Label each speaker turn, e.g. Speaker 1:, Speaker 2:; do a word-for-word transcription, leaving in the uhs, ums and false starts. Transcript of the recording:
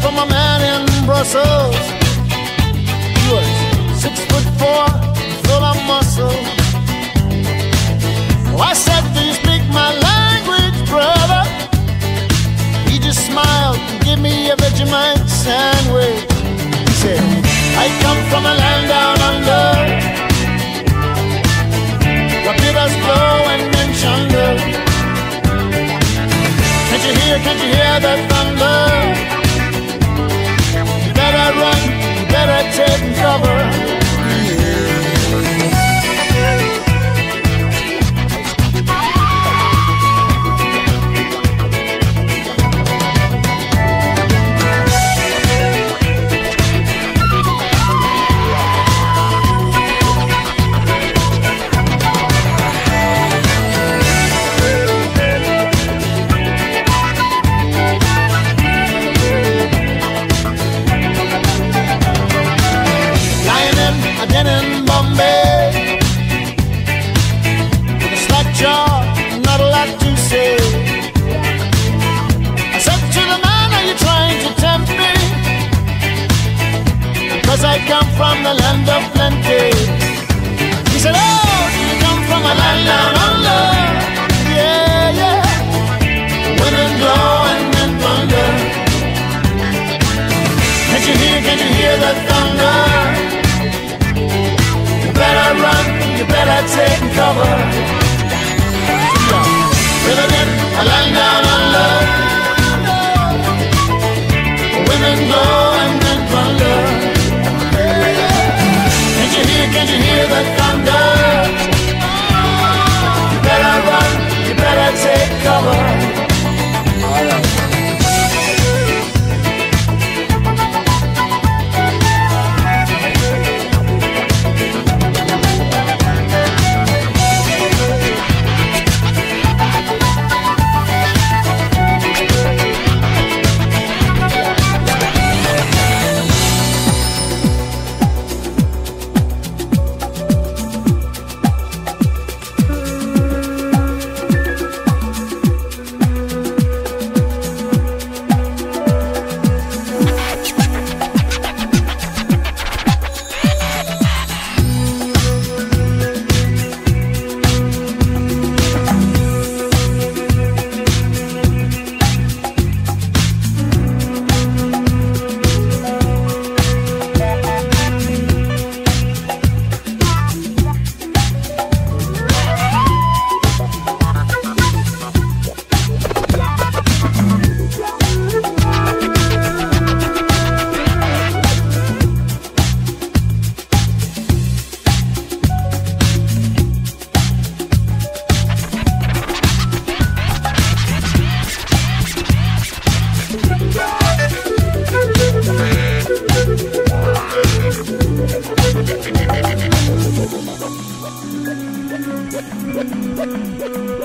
Speaker 1: from a man in Brussels. He was six foot four, full of muscle. Oh, I said, do you speak my language, brother? He just smiled and gave me a Vegemite sandwich. He said, I come from a land down under, where bitters blow and men chunder. Can't you hear, can't you hear that thunder? You better run, you better take cover. In Bombay, with a slack jaw, not a lot to say. I said to the man, are you trying to tempt me? Because I come from the land of plenty. He said, oh, do you come from a land down under? Yeah, yeah, women glow and men thunder. Can't you hear, can't you hear that thunder? You better run, you better take cover. Living in a land down under, women go and men plunder. Can't you hear, can't you hear the thunder? You better run, you better take cover. All right. We'll be right back.